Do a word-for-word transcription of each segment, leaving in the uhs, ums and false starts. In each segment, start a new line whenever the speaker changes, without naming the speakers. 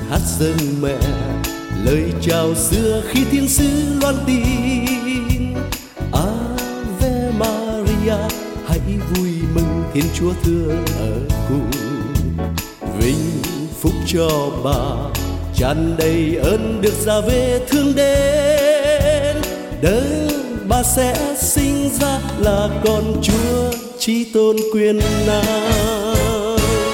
hát dâng mẹ lời chào xưa khi thiên sứ loan tin. Ave Maria, hãy vui mừng Thiên Chúa thương ở cùng. Vinh phúc cho bà, tràn đầy ơn được ra về thương đến. Đấng bà sẽ sinh ra là con Chúa chí tôn quyền năng.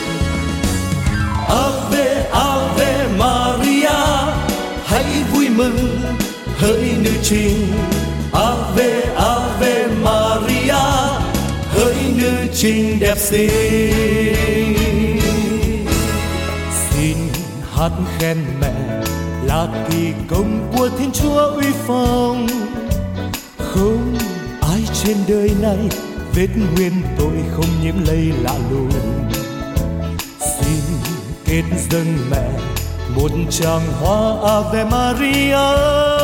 Ave Ave Maria, hãy vui mừng hỡi nữ trinh. Ave Ave Maria, hỡi nữ trinh đẹp xinh.
Xin hát khen mẹ là kỳ công của Thiên Chúa uy phong. Không ai trên đời này vết nguyên tội không nhiễm lây lạ lùng. Xin kết dâng mẹ một tràng hoa Ave Maria.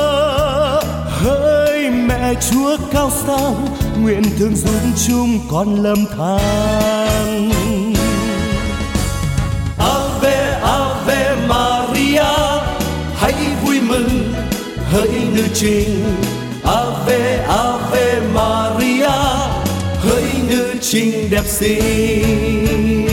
Hỡi mẹ Chúa cao sang, nguyện thương giúp chúng con lầm than.
Ave Ave Maria, hãy vui mừng hỡi nữ trinh. Ave Ave Maria, hỡi nữ trinh đẹp xinh.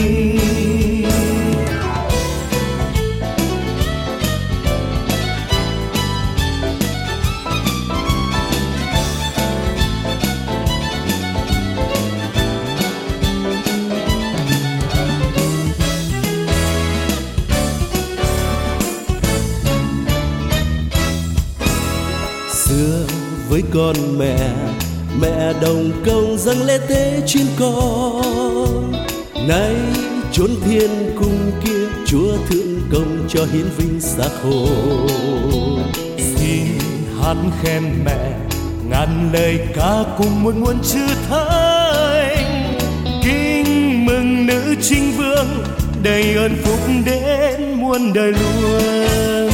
Xưa với con mẹ, mẹ đồng công dâng lễ tế chuyên con. Nay chốn thiên cung kia, Chúa thượng công cho hiến vinh xác hồn.
Xin hát khen mẹ ngàn lời ca cùng một nguồn chữ thánh. Kính mừng nữ trinh vương, đầy ơn phúc đến muôn đời luôn.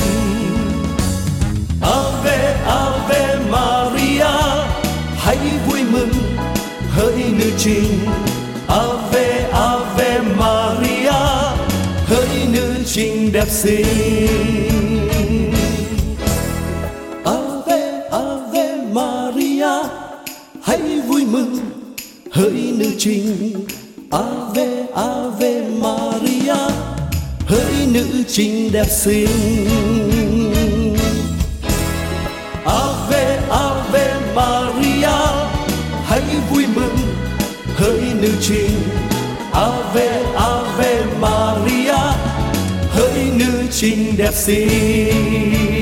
Ave Ave Maria, hãy vui mừng hỡi nữ trinh. Ave Ave Maria, hỡi nữ trinh đẹp xinh. Ave Ave Maria, hãy vui mừng hỡi nữ trinh. Ave Ave Maria, hỡi nữ trinh đẹp xinh. Ave Ave Maria, hãy vui mừng hỡi nữ trinh. Ave Ave Maria, hỡi nữ trinh đẹp xinh.